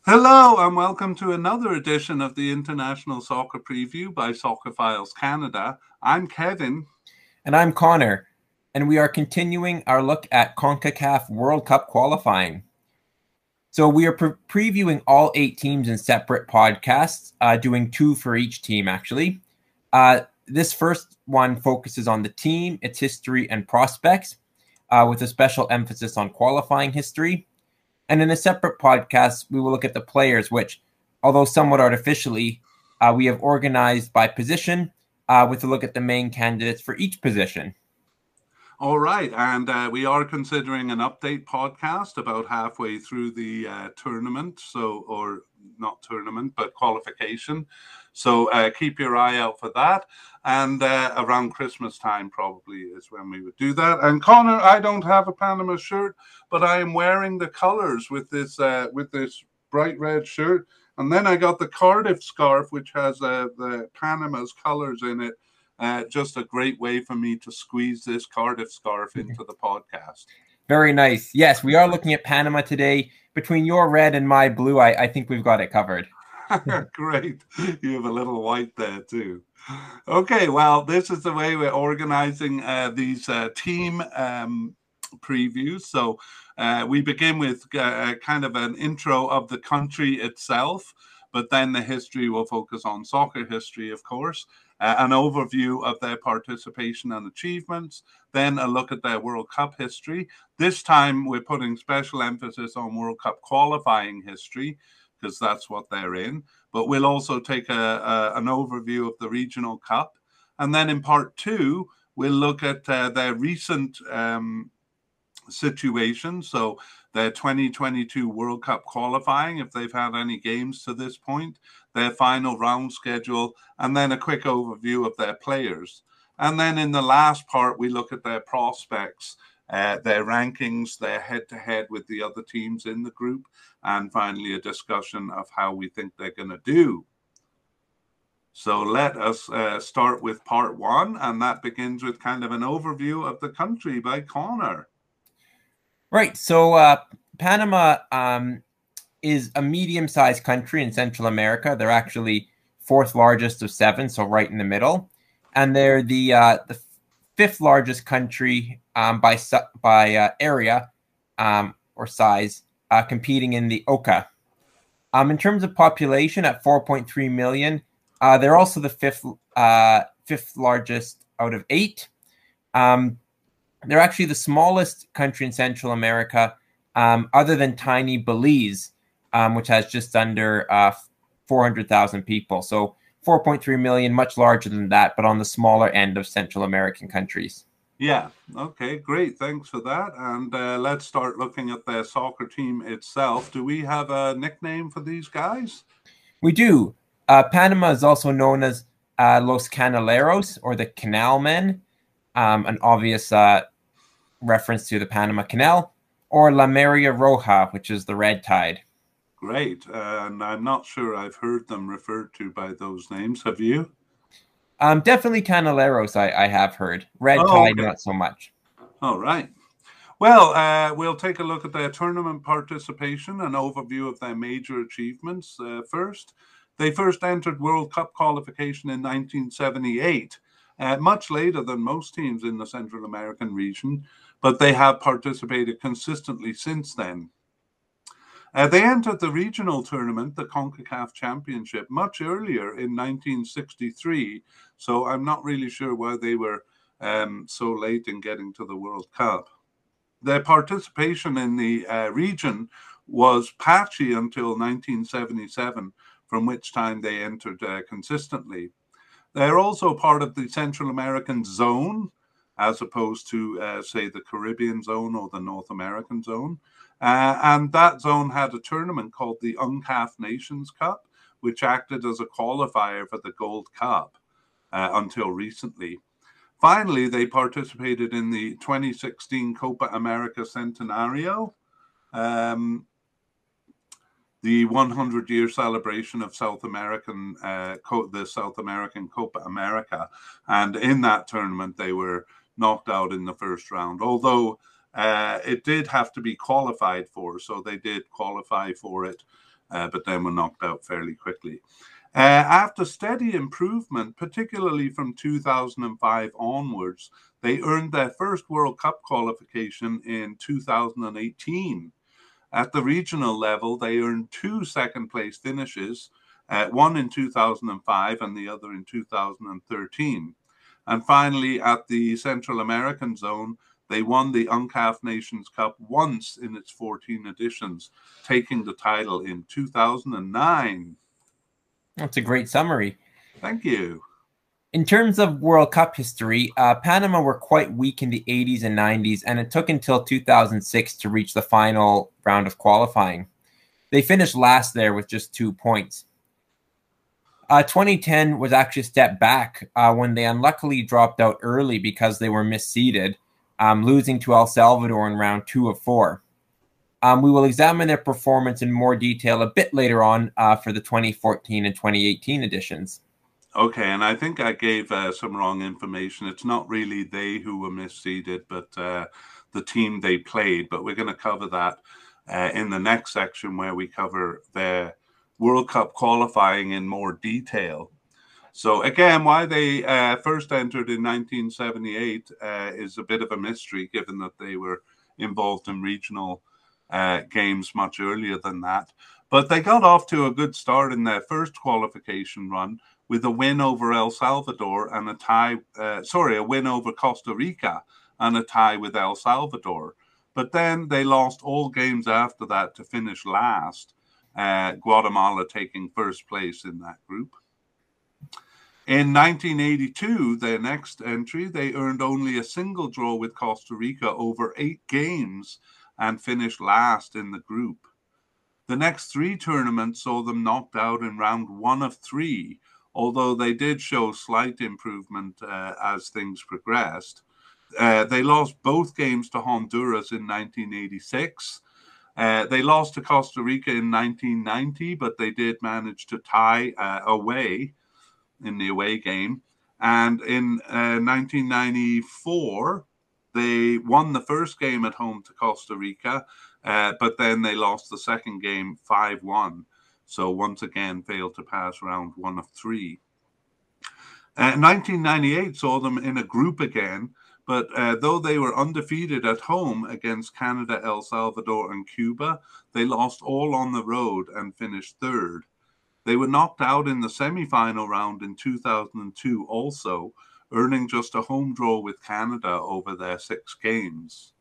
Hello and welcome to another edition of the International Soccer Preview by Soccer Files Canada. I'm Kevin. And I'm Connor, and we are continuing our look at CONCACAF World Cup qualifying. So we are previewing all 8 teams in separate podcasts, doing 2 for each team, actually. This first one focuses on the team, its history, and prospects, with a special emphasis on qualifying history. And in a separate podcast, we will look at the players, which, although somewhat artificially, we have organized by position, with a look at the main candidates for each position. All right, and we are considering an update podcast about halfway through the tournament, or not tournament, but qualification. So keep your eye out for that. And around Christmas time probably is when we would do that. And Connor, I don't have a Panama shirt, but I am wearing the colors with this bright red shirt. And then I got the Cardiff scarf, which has the Panama's colors in it. Just a great way for me to squeeze this Cardiff scarf into the podcast. Very nice. Yes, we are looking at Panama today. Between your red and my blue, I think we've got it covered. Great. You have a little white there too. Okay, well, this is the way we're organizing these team previews. So we begin with kind of an intro of the country itself, but then the history will focus on soccer history, of course. An overview of their participation and achievements, then a look at their World Cup history. This time we're putting special emphasis on World Cup qualifying history because that's what they're in. But we'll also take an overview of the Regional Cup. And then in part 2, we'll look at their recent situation. So their 2022 World Cup qualifying, if they've had any games to this point, their final round schedule, and then a quick overview of their players. And then in the last part, we look at their prospects, their rankings, their head-to-head with the other teams in the group, and finally a discussion of how we think they're going to do. So let us start with part 1, and that begins with kind of an overview of the country by Connor. Right. So Panama is a medium-sized country in Central America. They're actually 4th largest of 7, so right in the middle. And they're the 5th largest country by area or size, competing in the OCA. In terms of population, at 4.3 million, they're also the 5th largest out of 8. They're actually the smallest country in Central America, other than tiny Belize, which has just under 400,000 people. So 4.3 million, much larger than that, but on the smaller end of Central American countries. Yeah, okay, great. Thanks for that. And let's start looking at their soccer team itself. Do we have a nickname for these guys? We do. Panama is also known as Los Canaleros, or the Canal Men, an obvious reference to the Panama Canal, or La Marea Roja, which is the Red Tide. Great. And I'm not sure I've heard them referred to by those names. Have you? Definitely Canaleros, I have heard. Red Tide, okay. Not so much. All right. Well, we'll take a look at their tournament participation and overview of their major achievements first. They first entered World Cup qualification in 1978, much later than most teams in the Central American region, but they have participated consistently since then. They entered the regional tournament, the CONCACAF Championship, much earlier in 1963, so I'm not really sure why they were so late in getting to the World Cup. Their participation in the region was patchy until 1977, from which time they entered consistently. They're also part of the Central American zone, as opposed to, say, the Caribbean zone or the North American zone. And that zone had a tournament called the UNCAF Nations Cup, which acted as a qualifier for the Gold Cup until recently. Finally, they participated in the 2016 Copa America Centenario, the 100-year celebration of South American, the South American Copa America. And in that tournament, they were knocked out in the first round, although it did have to be qualified for, so they did qualify for it but then were knocked out fairly quickly. After steady improvement, particularly from 2005 onwards, they earned their first World Cup qualification in 2018. At the regional level, they earned 2 second-place finishes, one in 2005 and the other in 2013. And finally, at the Central American zone, they won the UNCAF Nations Cup once in its 14 editions, taking the title in 2009. That's a great summary. Thank you. In terms of World Cup history, Panama were quite weak in the 80s and 90s, and it took until 2006 to reach the final round of qualifying. They finished last there with just 2 points. 2010 was actually a step back when they unluckily dropped out early because they were misseeded, losing to El Salvador in round 2 of 4. We will examine their performance in more detail a bit later on for the 2014 and 2018 editions. Okay, and I think I gave some wrong information. It's not really they who were misseeded, but the team they played. But we're going to cover that in the next section where we cover their World Cup qualifying in more detail. So again, why they first entered in 1978 is a bit of a mystery, given that they were involved in regional games much earlier than that. But they got off to a good start in their first qualification run with a win over El Salvador and a win over Costa Rica and a tie with El Salvador. But then they lost all games after that to finish last, Guatemala taking first place in that group. In 1982, their next entry, they earned only a single draw with Costa Rica over 8 games and finished last in the group. The next 3 tournaments saw them knocked out in round 1 of 3, although they did show slight improvement as things progressed. They lost both games to Honduras in 1986. They lost to Costa Rica in 1990, but they did manage to tie away in the away game. And in 1994, they won the first game at home to Costa Rica, but then they lost the second game 5-1. So once again, failed to pass round 1 of 3. 1998 saw them in a group again, but though they were undefeated at home against Canada, El Salvador, and Cuba, they lost all on the road and finished 3rd. They were knocked out in the semi-final round in 2002 also, earning just a home draw with Canada over their 6 games.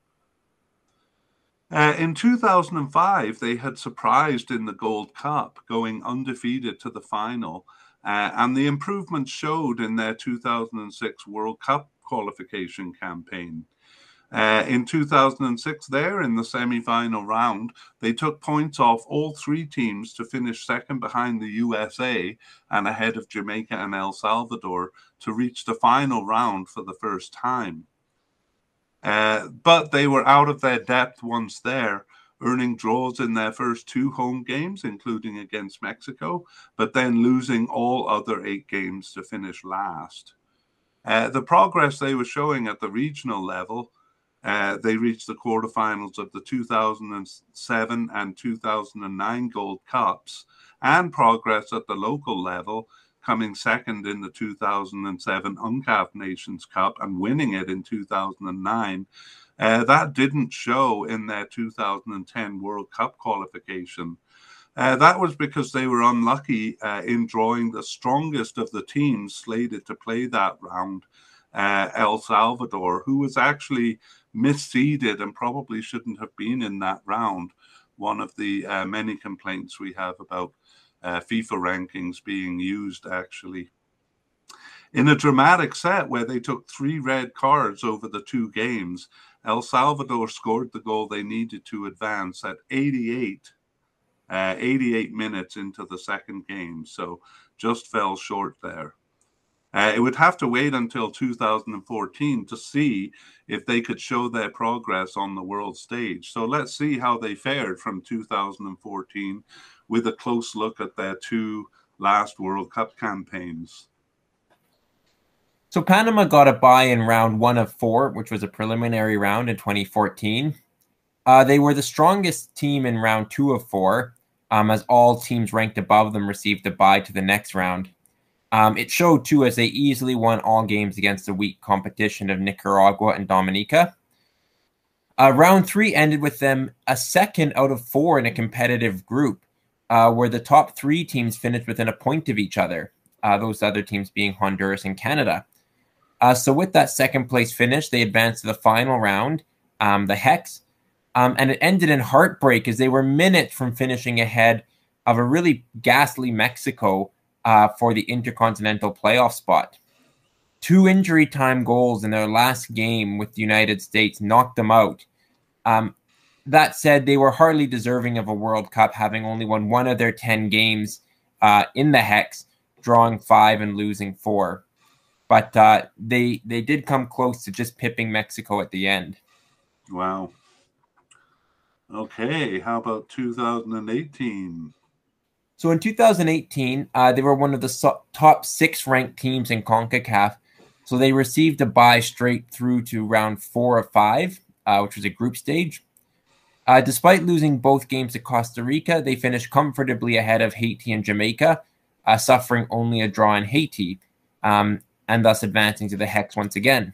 In 2005, they had surprised in the Gold Cup, going undefeated to the final, and the improvement showed in their 2006 World Cup qualification campaign. In 2006, there in the semi-final round, they took points off all 3 teams to finish second behind the USA and ahead of Jamaica and El Salvador to reach the final round for the first time. But they were out of their depth once there, earning draws in their first 2 home games, including against Mexico, but then losing all other 8 games to finish last. The progress they were showing at the regional level, they reached the quarterfinals of the 2007 and 2009 Gold Cups, and progress at the local level, coming second in the 2007 UNCAF Nations Cup and winning it in 2009. That didn't show in their 2010 World Cup qualification. That was because they were unlucky in drawing the strongest of the teams slated to play that round, El Salvador, who was actually misseeded and probably shouldn't have been in that round. One of the many complaints we have about FIFA rankings being used, actually. In a dramatic set where they took 3 red cards over the 2 games, El Salvador scored the goal they needed to advance at 88 minutes into the second game, so just fell short there. It would have to wait until 2014 to see if they could show their progress on the world stage. So let's see how they fared from 2014 with a close look at their 2 last World Cup campaigns. So Panama got a bye in round 1 of 4, which was a preliminary round in 2014. They were the strongest team in round 2 of 4. as all teams ranked above them received a bye to the next round. It showed, too, as they easily won all games against the weak competition of Nicaragua and Dominica. Round 3 ended with them a second out of 4 in a competitive group, where the top 3 teams finished within a point of each other, those other teams being Honduras and Canada. So with that second place finish, they advanced to the final round, the Hex, and it ended in heartbreak as they were minutes from finishing ahead of a really ghastly Mexico for the Intercontinental playoff spot. 2 injury time goals in their last game with the United States knocked them out. That said, they were hardly deserving of a World Cup, having only won 1 of their 10 games in the Hex, drawing 5 and losing 4. But they did come close to just pipping Mexico at the end. Wow. Okay, how about 2018? So in 2018, they were one of the top 6 ranked teams in CONCACAF. So they received a bye straight through to round 4 of 5, which was a group stage. Despite losing both games to Costa Rica, they finished comfortably ahead of Haiti and Jamaica, suffering only a draw in Haiti, and thus advancing to the Hex once again.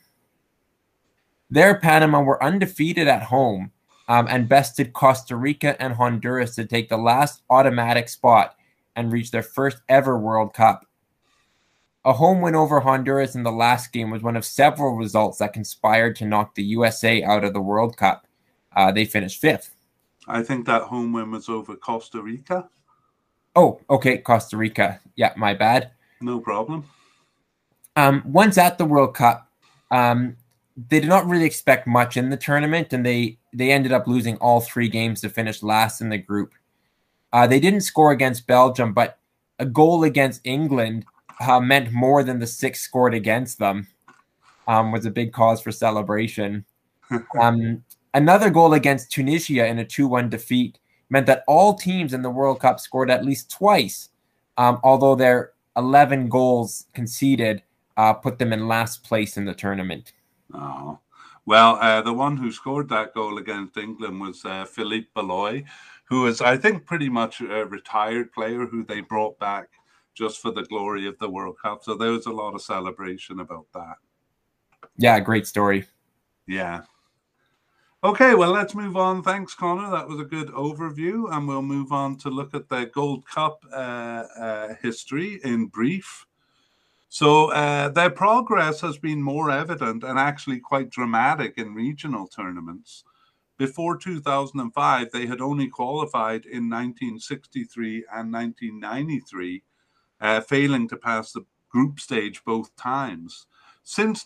There, Panama were undefeated at home and bested Costa Rica and Honduras to take the last automatic spot and reach their first ever World Cup. A home win over Honduras in the last game was one of several results that conspired to knock the USA out of the World Cup. They finished 5th. I think that home win was over Costa Rica. Oh, okay, Costa Rica. Yeah, my bad. No problem. Once at the World Cup, they did not really expect much in the tournament, and they ended up losing all 3 games to finish last in the group. They didn't score against Belgium, but a goal against England meant more than the 6 scored against them, was a big cause for celebration. Another goal against Tunisia in a 2-1 defeat meant that all teams in the World Cup scored at least twice, although their 11 goals conceded put them in last place in the tournament. Oh, well, the one who scored that goal against England was Philippe Baloy, who is, I think, pretty much a retired player who they brought back just for the glory of the World Cup. So there was a lot of celebration about that. Yeah, great story. Yeah. Okay, well, let's move on. Thanks, Connor. That was a good overview. And we'll move on to look at the Gold Cup history in brief. So their progress has been more evident and actually quite dramatic in regional tournaments. Before 2005, they had only qualified in 1963 and 1993, failing to pass the group stage both times. Since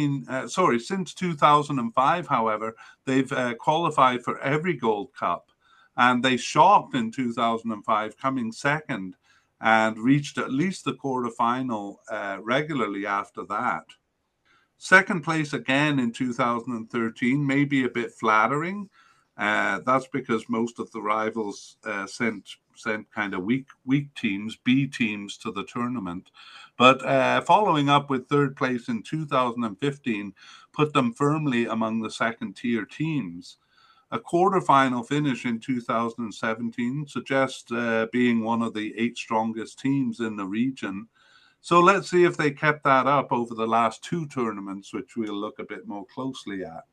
2005, however, they've qualified for every Gold Cup, and they shocked in 2005, coming second, and reached at least the quarterfinal regularly after that. Second place again in 2013 may be a bit flattering. That's because most of the rivals sent kind of weak teams, B teams, to the tournament. But following up with third place in 2015 put them firmly among the second-tier teams. A quarterfinal finish in 2017 suggests being one of the 8 strongest teams in the region. So let's see if they kept that up over the last 2 tournaments, which we'll look a bit more closely at.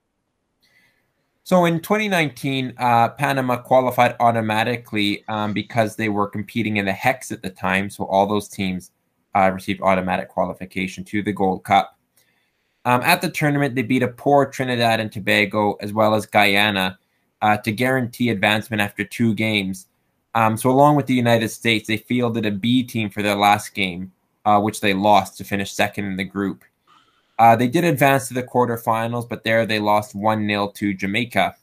So in 2019, Panama qualified automatically because they were competing in the Hex at the time. So all those teams received automatic qualification to the Gold Cup. At the tournament, they beat a poor Trinidad and Tobago as well as Guyana to guarantee advancement after 2 games. So along with the United States, they fielded a B team for their last game, which they lost to finish second in the group. They did advance to the quarterfinals, but there they lost 1-0 to Jamaica.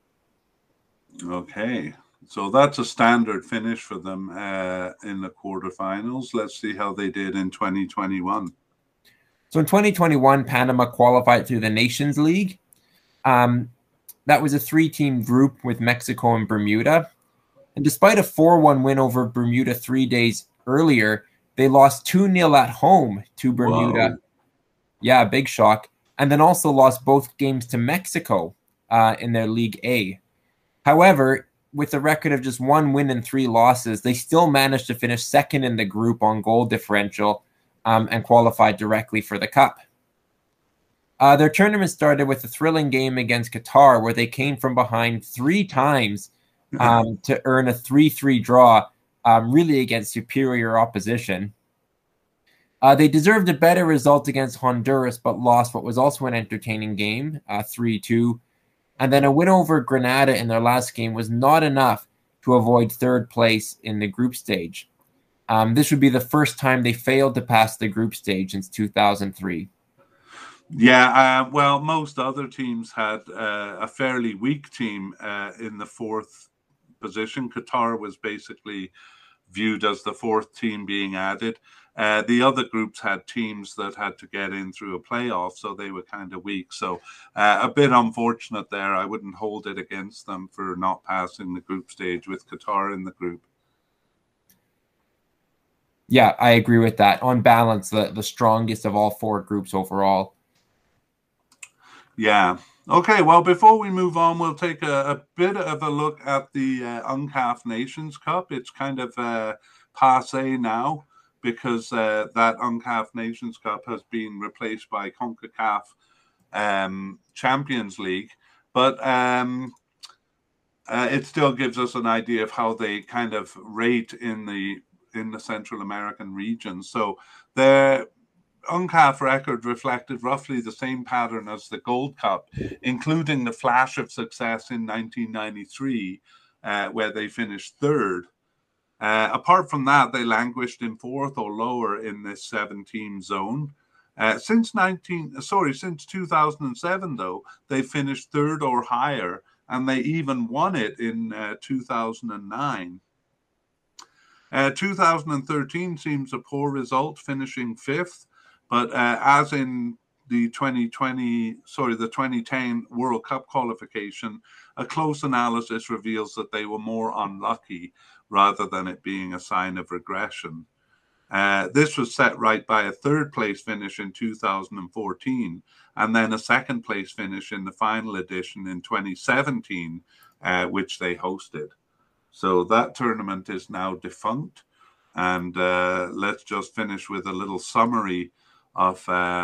Okay, so that's a standard finish for them in the quarterfinals. Let's see how they did in 2021. So in 2021, Panama qualified through the Nations League. That was a 3-team group with Mexico and Bermuda. And despite a 4-1 win over Bermuda 3 days earlier, they lost 2-0 at home to Bermuda. Whoa. Yeah, big shock. And then also lost both games to Mexico in their League A. However, with a record of just 1 win and 3 losses, they still managed to finish second in the group on goal differential and qualified directly for the Cup. Their tournament started with a thrilling game against Qatar, where they came from behind 3 times to earn a 3-3 draw, really against superior opposition. They deserved a better result against Honduras, but lost what was also an entertaining game, 3-2. And then a win over Grenada in their last game was not enough to avoid third place in the group stage. This would be the first time they failed to pass the group stage since 2003. Yeah, well, most other teams had a fairly weak team in the 4th position. Qatar was basically viewed as the 4th team being added. The other groups had teams that had to get in through a playoff, so they were kind of weak. So a bit unfortunate there. I wouldn't hold it against them for not passing the group stage with Qatar in the group. Yeah, I agree with that. On balance, the strongest of all 4 groups overall. Yeah. Okay, well, before we move on, we'll take a bit of a look at the UNCAF Nations Cup. It's kind of passé now because that UNCAF Nations Cup has been replaced by CONCACAF Champions League. But it still gives us an idea of how they kind of rate in the Central American region. So their UNCAF record reflected roughly the same pattern as the Gold Cup, including the flash of success in 1993, where they finished 3rd. Apart from that, they languished in 4th or lower in this 7-team zone. Since 2007, though, they finished 3rd or higher, and they even won it in 2009. 2013 seems a poor result, finishing 5th. But as in the 2010 World Cup qualification, a close analysis reveals that they were more unlucky rather than it being a sign of regression. This was set right by a 3rd place finish in 2014, and then a 2nd place finish in the final edition in 2017, which they hosted. So that tournament is now defunct. And let's just finish with a little summary of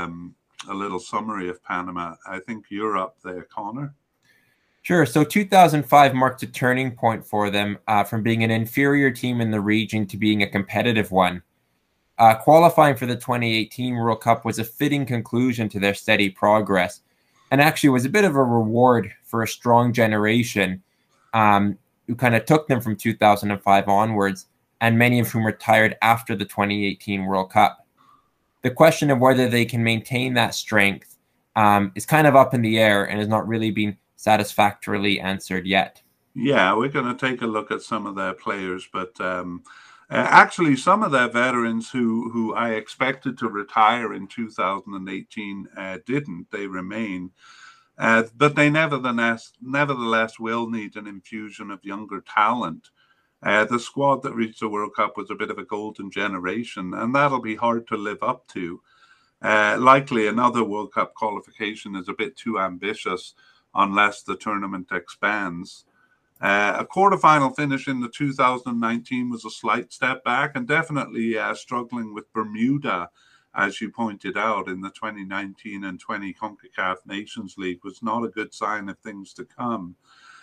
Panama. I think you're up there, Connor. Sure. So 2005 marked a turning point for them from being an inferior team in the region to being a competitive one. Qualifying for the 2018 World Cup was a fitting conclusion to their steady progress, and actually was a bit of a reward for a strong generation who kind of took them from 2005 onwards, and many of whom retired after the 2018 World Cup. The question of whether they can maintain that strength is kind of up in the air and has not really been satisfactorily answered yet. Yeah, we're going to take a look at some of their players, but actually some of their veterans who I expected to retire in 2018 didn't. They remain. But they nevertheless will need an infusion of younger talent. The squad that reached the World Cup was a bit of a golden generation, and that'll be hard to live up to. Likely another World Cup qualification is a bit too ambitious unless the tournament expands. A quarterfinal finish in the 2019 was a slight step back, and definitely struggling with Bermuda, as you pointed out, in the 2019 and 20 CONCACAF Nations League was not a good sign of things to come.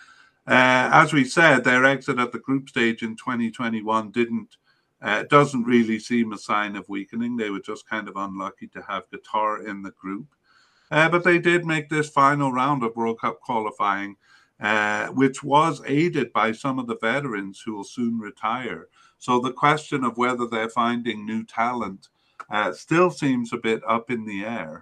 As we said, their exit at the group stage in 2021 doesn't really seem a sign of weakening. They were just kind of unlucky to have Qatar in the group. But they did make this final round of World Cup qualifying, which was aided by some of the veterans who will soon retire. So the question of whether they're finding new talent still seems a bit up in the air.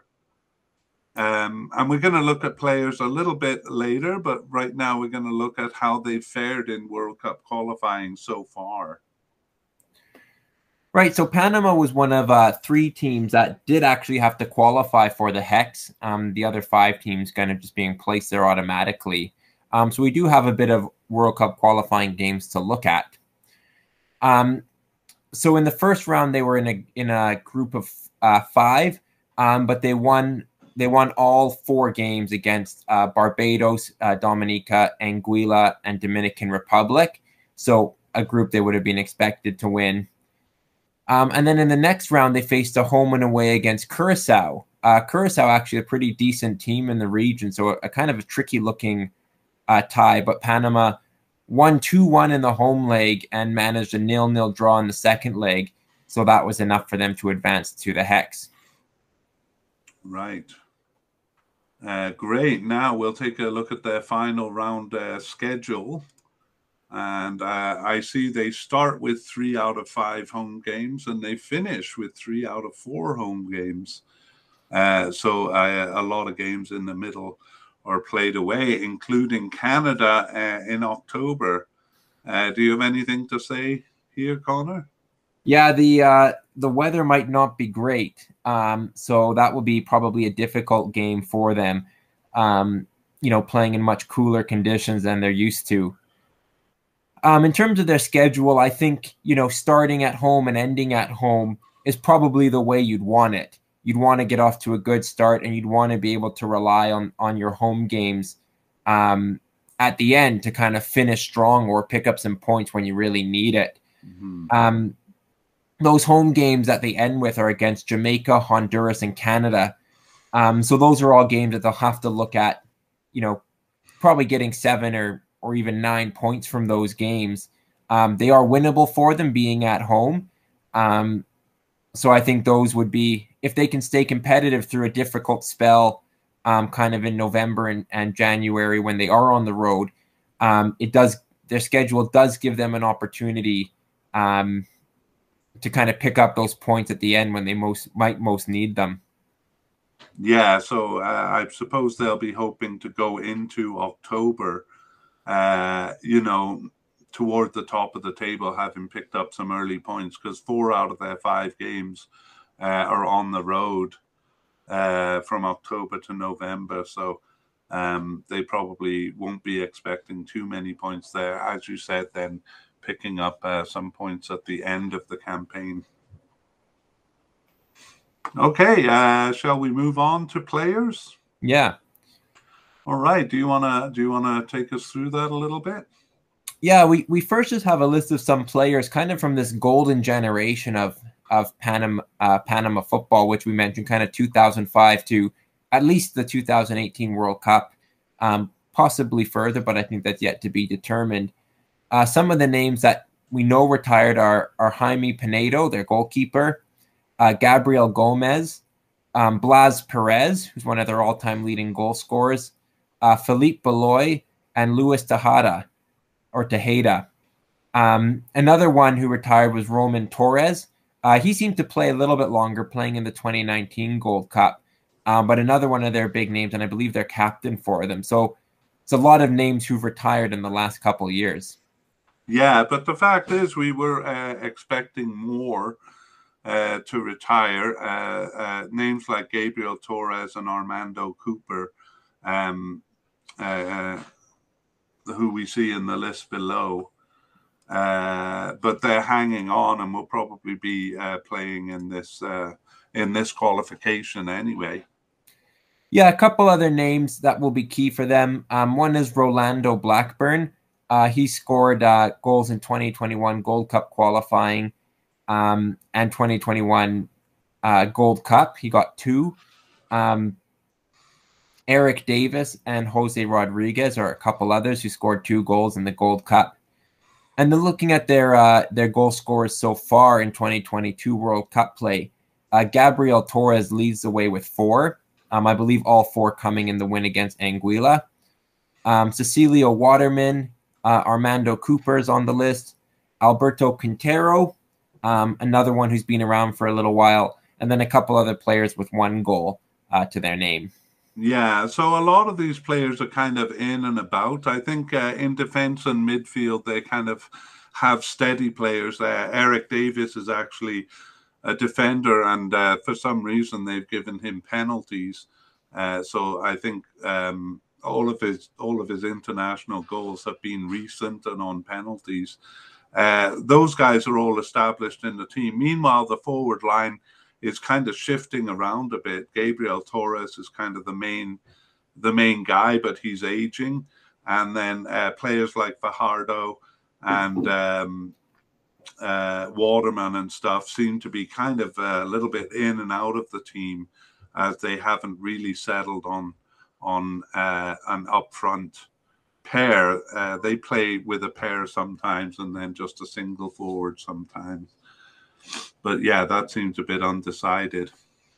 And we're going to look at players a little bit later, but right now we're going to look at how they've fared in World Cup qualifying so far. Right, so Panama was one of 3 teams that did actually have to qualify for the Hex. The other 5 teams kind of just being placed there automatically. So we do have a bit of World Cup qualifying games to look at. So in the first round, they were in a group of 5, but they won they won all 4 games against Barbados, Dominica, Anguilla, and Dominican Republic. So a group they would have been expected to win. And then in the next round, they faced a home and away against Curacao. Curacao actually a pretty decent team in the region, so a kind of a tricky looking tie. But Panama won 2-1 in the home leg and managed a 0-0 draw in the second leg. So that was enough for them to advance to the Hex. Right. Great. Now we'll take a look at their final round schedule. And I see they start with 3 out of 5 home games and they finish with 3 out of 4 home games. So a lot of games in the middle are played away, including Canada in October. Do you have anything to say here, Connor? Yeah, the weather might not be great, so that will be probably a difficult game for them. Playing in much cooler conditions than they're used to. In terms of their schedule, I think starting at home and ending at home is probably the way you'd want it. You'd want to get off to a good start, and you'd want to be able to rely on your home games at the end to kind of finish strong or pick up some points when you really need it. Mm-hmm. Those home games that they end with are against Jamaica, Honduras, and Canada. So those are all games that they'll have to look at, probably getting 7 or even 9 points from those games. They are winnable for them being at home. So I think those would be, if they can stay competitive through a difficult spell, kind of in November and January when they are on the road, their schedule does give them an opportunity to kind of pick up those points at the end when they might most need them. Yeah, so I suppose they'll be hoping to go into October, toward the top of the table, having picked up some early points, because 4 out of their 5 games are on the road from October to November. So they probably won't be expecting too many points there. As you said, then picking up some points at the end of the campaign. Okay, shall we move on to players? Yeah. All right. Do you wanna take us through that a little bit? Yeah, we first just have a list of some players kind of from this golden generation of Panama football, which we mentioned, kind of 2005 to at least the 2018 World Cup, possibly further, but I think that's yet to be determined. Some of the names that we know retired are Jaime Pinedo, their goalkeeper, Gabriel Gomez, Blas Perez, who's one of their all-time leading goal scorers, Philippe Beloy, and Luis Tejada. Another one who retired was Roman Torres. He seemed to play a little bit longer, playing in the 2019 Gold Cup, but another one of their big names, and I believe they're captain for them. So it's a lot of names who've retired in the last couple of years. Yeah, but the fact is we were expecting more to retire. Names like Gabriel Torres and Armando Cooper, who we see in the list below. But they're hanging on and will probably be playing in this qualification anyway. Yeah, a couple other names that will be key for them. One is Rolando Blackburn. He scored goals in 2021 Gold Cup qualifying and 2021 Gold Cup. He got 2. Eric Davis and Jose Rodriguez are a couple others who scored 2 goals in the Gold Cup. And then looking at their goal scorers so far in 2022 World Cup play, Gabriel Torres leads the way with 4. I believe all 4 coming in the win against Anguilla. Cecilio Waterman, Armando Cooper is on the list. Alberto Quintero, another one who's been around for a little while. And then a couple other players with 1 goal to their name. Yeah, so a lot of these players are kind of in and about. I think in defense and midfield, they kind of have steady players. Eric Davis is actually a defender, and for some reason they've given him penalties. So I think all of his international goals have been recent and on penalties. Those guys are all established in the team. Meanwhile, the forward line is kind of shifting around a bit. Gabriel Torres is kind of the main guy, but he's aging. And then players like Fajardo and Waterman and stuff seem to be kind of a little bit in and out of the team, as they haven't really settled on an upfront pair. They play with a pair sometimes and then just a single forward sometimes. But yeah, that seems a bit undecided.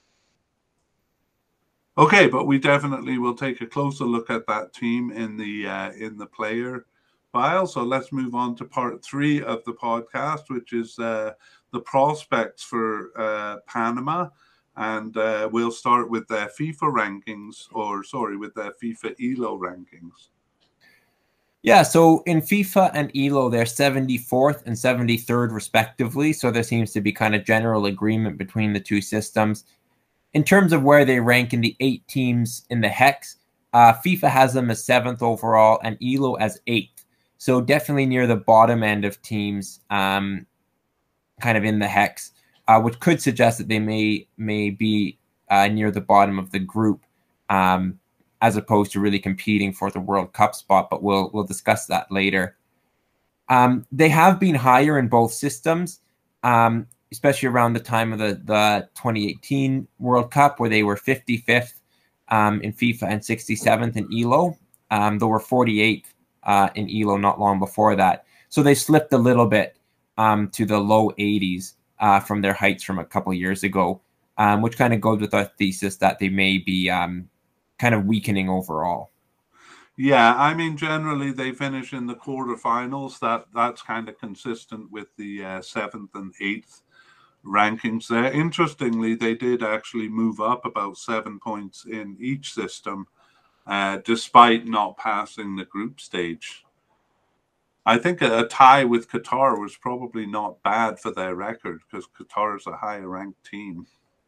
Okay, but we definitely will take a closer look at that team in the player file. So let's move on to part 3 of the podcast, which is the prospects for Panama. And we'll start with their FIFA rankings, with their FIFA ELO rankings. Yeah, so in FIFA and ELO, they're 74th and 73rd respectively. So there seems to be kind of general agreement between the two systems. In terms of where they rank in the 8 teams in the Hex, FIFA has them as 7th overall and ELO as 8th. So definitely near the bottom end of teams, kind of in the Hex, which could suggest that they may be near the bottom of the group, as opposed to really competing for the World Cup spot. But we'll discuss that later. They have been higher in both systems, especially around the time of the 2018 World Cup, where they were 55th in FIFA and 67th in ELO. They were 48th in ELO not long before that. So they slipped a little bit to the low 80s from their heights from a couple of years ago, which kind of goes with our thesis that they may be kind of weakening overall. Yeah, I mean, generally they finish in the quarterfinals. That's kind of consistent with the 7th and 8th rankings there. Interestingly, they did actually move up about 7 points in each system, despite not passing the group stage. I think a tie with Qatar was probably not bad for their record, because Qatar is a higher ranked team.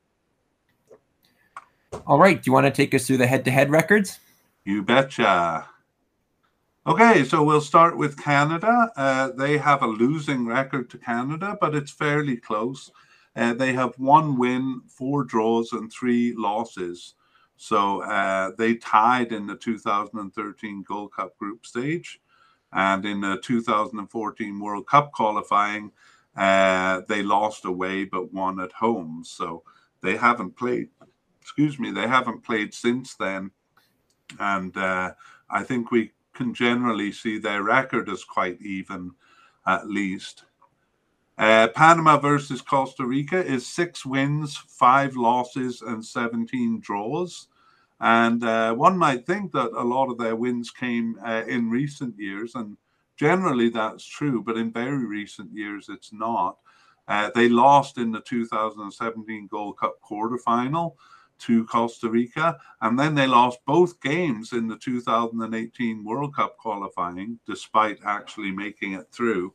All right. Do you want to take us through the head-to-head records? You betcha. Okay, so we'll start with Canada. They have a losing record to Canada, but it's fairly close. They have 1 win, 4 draws, and 3 losses. So they tied in the 2013 Gold Cup group stage. And in the 2014 World Cup qualifying, they lost away but won at home. So they haven't played, they haven't played since then. And I think we can generally see their record as quite even, at least. Panama versus Costa Rica is 6 wins, 5 losses, and 17 draws. And one might think that a lot of their wins came in recent years, and generally that's true, but in very recent years it's not. They lost in the 2017 Gold Cup quarterfinal to Costa Rica, and then they lost both games in the 2018 World Cup qualifying, despite actually making it through.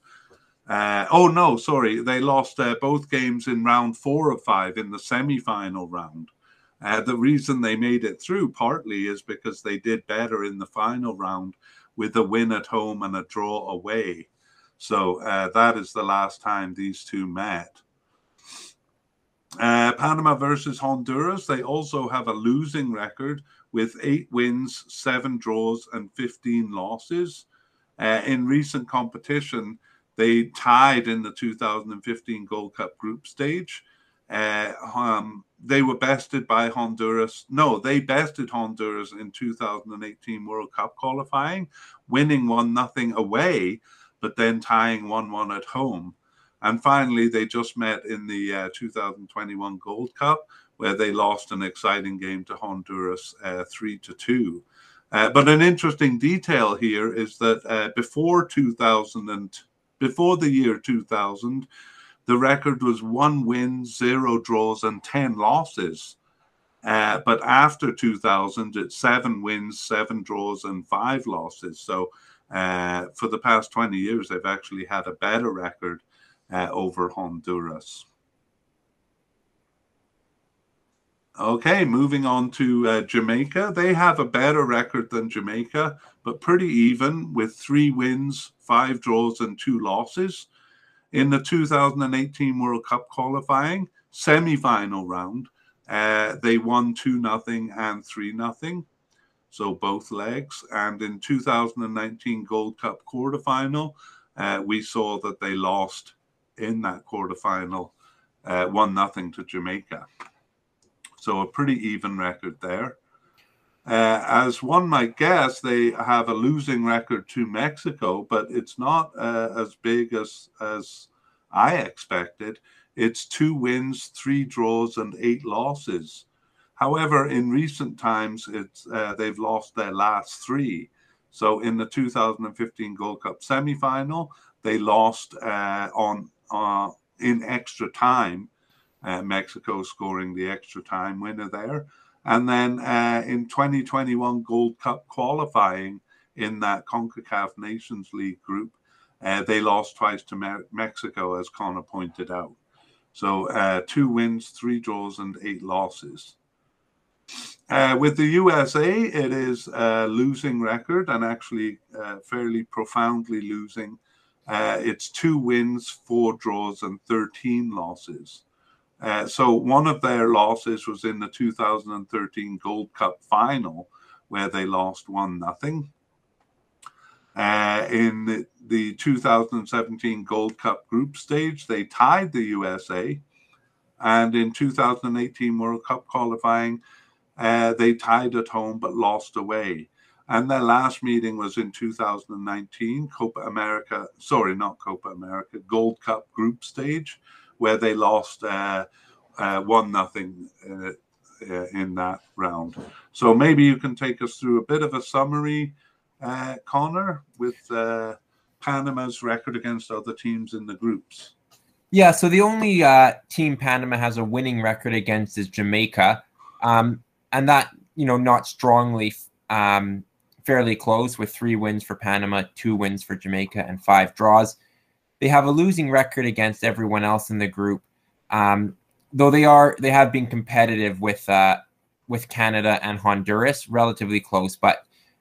They lost both games in round 4 of 5 in the semi-final round. The reason they made it through partly is because they did better in the final round with a win at home and a draw away. So that is the last time these two met. Panama versus Honduras, they also have a losing record with 8 wins, 7 draws, and 15 losses. In recent competition, they tied in the 2015 Gold Cup group stage. They were bested by Honduras. No, they bested Honduras in 2018 World Cup qualifying, winning 1-0 away, but then tying 1-1 at home. And finally, they just met in the 2021 Gold Cup, where they lost an exciting game to Honduras 3-2. But an interesting detail here is that before the year 2000, the record was 1 win, 0 draws, and 10 losses. But after 2000, it's 7 wins, 7 draws, and 5 losses. So for the past 20 years, they've actually had a better record over Honduras. Okay, moving on to Jamaica. They have a better record than Jamaica, but pretty even with 3 wins, 5 draws, and 2 losses. In the 2018 World Cup qualifying, semi-final round, they won 2-0 and 3-0. So both legs. And in 2019 Gold Cup quarterfinal, we saw that they lost in that quarterfinal 1-0 to Jamaica. So a pretty even record there. As one might guess, they have a losing record to Mexico, but it's not as big as I expected. It's 2 wins, 3 draws, and 8 losses. However, in recent times, they've lost their last 3. So in the 2015 Gold Cup semi-final, they lost in extra time. Mexico scoring the extra time winner there. And then in 2021 Gold Cup qualifying in that CONCACAF Nations League group, they lost twice to Mexico, as Connor pointed out. So 2 wins, 3 draws, and 8 losses. With the USA, it is a losing record, and actually fairly profoundly losing. It's 2 wins, 4 draws, and 13 losses. So one of their losses was in the 2013 Gold Cup final, where they lost 1-0. In the 2017 Gold Cup group stage, they tied the USA. And in 2018 World Cup qualifying, they tied at home but lost away. And their last meeting was in 2019 Gold Cup group stage, where they lost 1-0 in that round. So maybe you can take us through a bit of a summary, Connor, with Panama's record against other teams in the groups. Yeah, so the only team Panama has a winning record against is Jamaica, and that, not strongly, fairly close, with 3 wins for Panama, 2 wins for Jamaica, and 5 draws. They have a losing record against everyone else in the group, though they have been competitive with Canada and Honduras, relatively close, but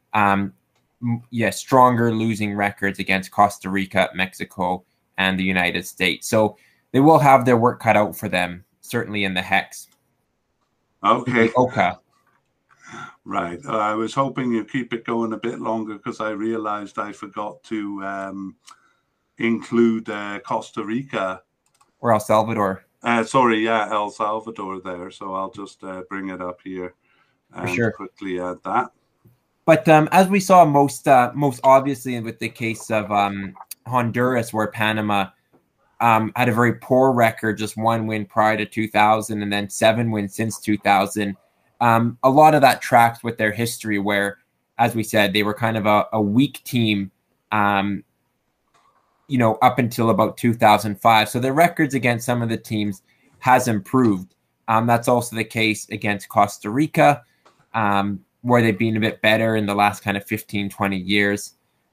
stronger losing records against Costa Rica, Mexico, and the United States. So they will have their work cut out for them, certainly in the Hex. Okay. Okay. Right. I was hoping you'd keep it going a bit longer, because I realized I forgot to include Costa Rica. Or El Salvador. El Salvador there. So I'll just bring it up here and quickly add that. But as we saw most obviously with the case of Honduras, where Panama had a very poor record, just 1 win prior to 2000 and then 7 wins since 2000. A lot of that tracks with their history, where, as we said, they were kind of a weak team, up until about 2005. So their records against some of the teams has improved. That's also the case against Costa Rica, where they've been a bit better in the last kind of 15, 20 years.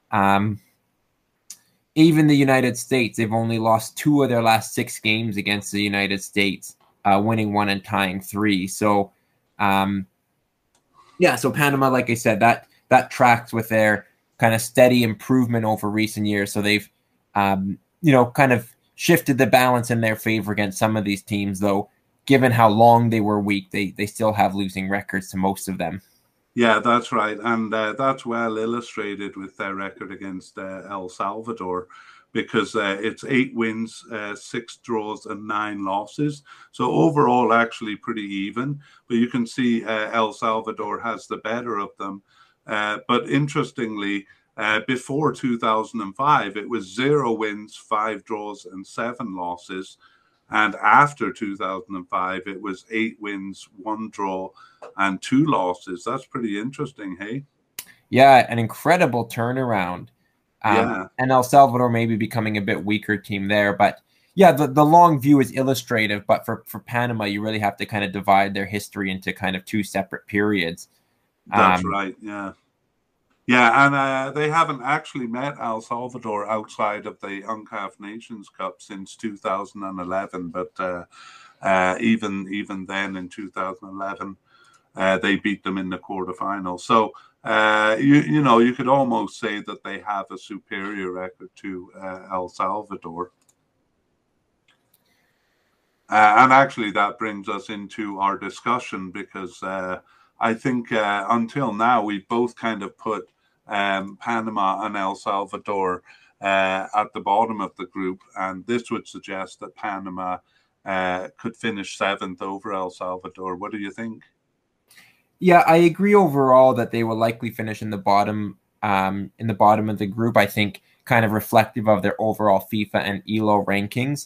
Even the United States, they've only lost 2 of their last 6 games against the United States, winning 1 and tying 3. So, so Panama, like I said, that tracks with their kind of steady improvement over recent years. So they've, kind of shifted the balance in their favor against some of these teams, though, given how long they were weak, they still have losing records to most of them. Yeah, that's right. And that's well illustrated with their record against El Salvador, because it's 8 wins, 6 draws, and 9 losses. So overall, actually pretty even. But you can see El Salvador has the better of them. But interestingly, before 2005, it was 0 wins, 5 draws, and 7 losses. And after 2005, it was 8 wins, 1 draw, and 2 losses. That's pretty interesting, hey? Yeah, an incredible turnaround. And El Salvador maybe becoming a bit weaker team there. But yeah, the long view is illustrative. But for Panama, you really have to kind of divide their history into kind of 2 separate periods. That's right, yeah. Yeah, and they haven't actually met El Salvador outside of the UNCAF Nations Cup since 2011. But even then, in 2011, they beat them in the quarterfinals. So you could almost say that they have a superior record to El Salvador. And actually, that brings us into our discussion because I think until now we've both kind of put Panama and El Salvador at the bottom of the group, and this would suggest that Panama could finish seventh over El Salvador. What do you think? Yeah, I agree overall that they will likely finish in the bottom of the group. I think kind of reflective of their overall FIFA and ELO rankings.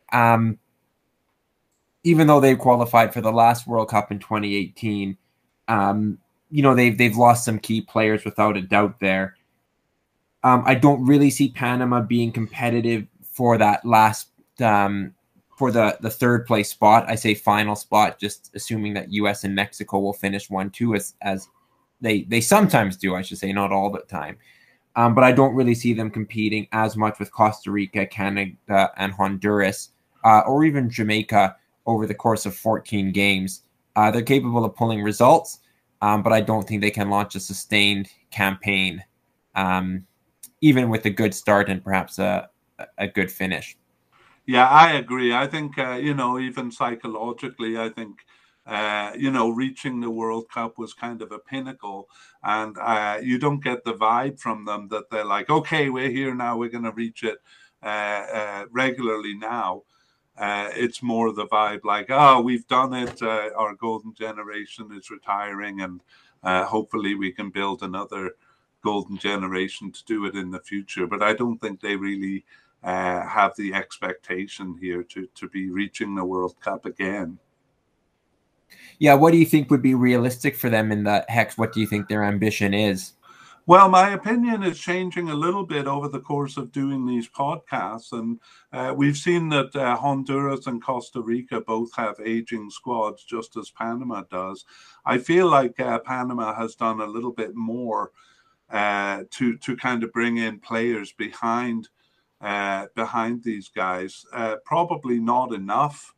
Even though they qualified for the last World Cup in 2018, they've lost some key players without a doubt there. I don't really see Panama being competitive for that last for the third place spot. I say final spot, just assuming that US and Mexico will finish 1-2 as they sometimes do, I should say, not all the time. But I don't really see them competing as much with Costa Rica, Canada, and Honduras, or even Jamaica over the course of 14 games. They're capable of pulling results, but I don't think they can launch a sustained campaign, even with a good start and perhaps a good finish. Yeah, I agree. I think, even psychologically, I think, reaching the World Cup was kind of a pinnacle. And you don't get the vibe from them that they're like, okay, we're here now, we're going to reach it regularly now. It's more the vibe like, oh, we've done it. Our golden generation is retiring, and hopefully we can build another golden generation to do it in the future. But I don't think they really have the expectation here to be reaching the World Cup again. Yeah, what do you think would be realistic for them in the Hex? What do you think their ambition is? Well, my opinion is changing a little bit over the course of doing these podcasts. And we've seen that Honduras and Costa Rica both have aging squads, just as Panama does. I feel like Panama has done a little bit more to kind of bring in players behind these guys. Probably not enough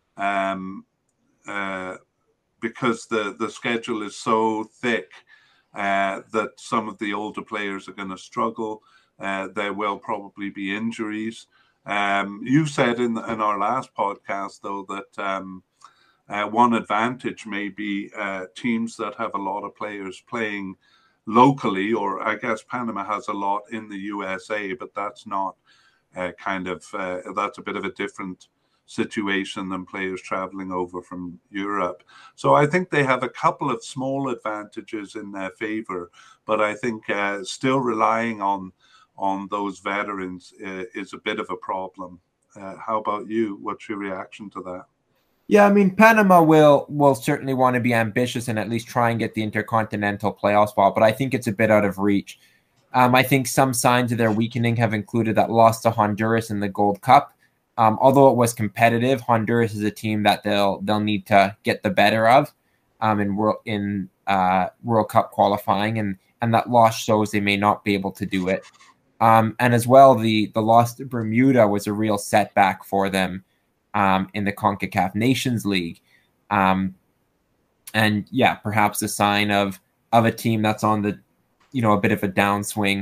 because the schedule is so thick. That some of the older players are going to struggle. There will probably be injuries. You said in our last podcast, though, that one advantage may be teams that have a lot of players playing locally, or I guess Panama has a lot in the USA, but that's not that's a bit of a different situation than players traveling over from Europe. So I think they have a couple of small advantages in their favor, but I think still relying on those veterans is a bit of a problem. How about you? What's your reaction to that? Yeah, I mean, Panama will certainly want to be ambitious and at least try and get the intercontinental playoff spot, but I think it's a bit out of reach. I think some signs of their weakening have included that loss to Honduras in the Gold Cup. Although it was competitive, Honduras is a team that they'll need to get the better of in World Cup qualifying, and that loss shows they may not be able to do it. And as well, the loss to Bermuda was a real setback for them in the CONCACAF Nations League, and yeah, perhaps a sign of a team that's on the a bit of a downswing.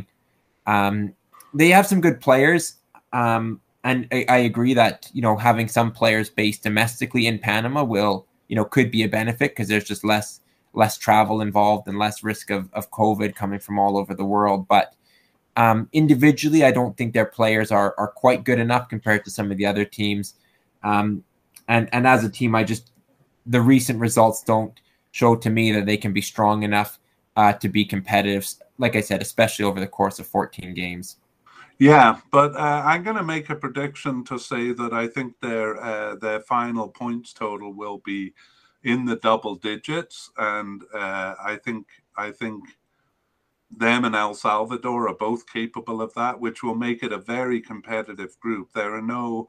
They have some good players. And I agree that, having some players based domestically in Panama could be a benefit because there's just less travel involved and less risk of COVID coming from all over the world. But individually, I don't think their players are quite good enough compared to some of the other teams. And as a team, the recent results don't show to me that they can be strong enough to be competitive, like I said, especially over the course of 14 games. Yeah, but I'm going to make a prediction to say that I think their final points total will be in the double digits, and I think them and El Salvador are both capable of that, which will make it a very competitive group. There are no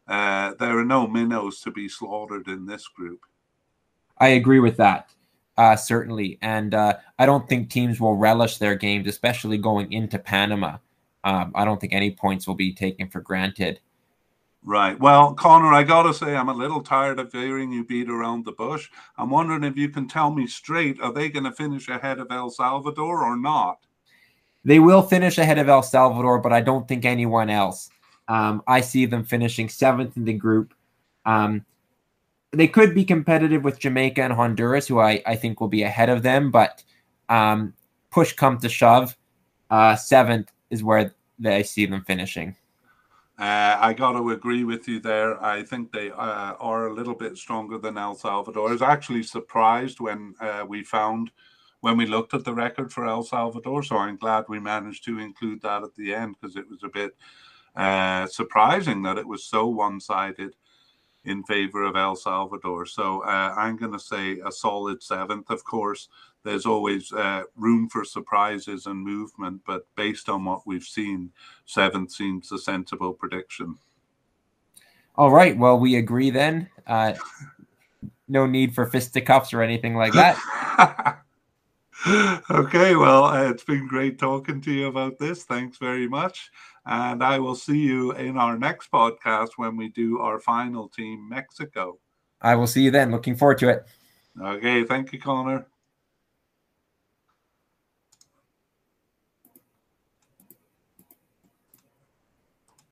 minnows to be slaughtered in this group. I agree with that, certainly, and I don't think teams will relish their games, especially going into Panama. I don't think any points will be taken for granted. Right. Well, Connor, I got to say, I'm a little tired of hearing you beat around the bush. I'm wondering if you can tell me straight, are they going to finish ahead of El Salvador or not? They will finish ahead of El Salvador, but I don't think anyone else. I see them finishing seventh in the group. They could be competitive with Jamaica and Honduras, who I think will be ahead of them. But push come to shove, 7th is where they see them finishing. I got to agree with you there. I think they are a little bit stronger than El Salvador. I was actually surprised when we looked at the record for El Salvador. So I'm glad we managed to include that at the end, because it was a bit surprising that it was so one-sided in favor of El Salvador. So I'm going to say a solid 7th. Of course, there's always room for surprises and movement, but based on what we've seen, 7th seems a sensible prediction. All right. Well, we agree then. No need for fisticuffs or anything like that. Okay, well, it's been great talking to you about this. Thanks very much. And I will see you in our next podcast when we do our final team, Mexico. I will see you then. Looking forward to it. Okay, thank you, Connor.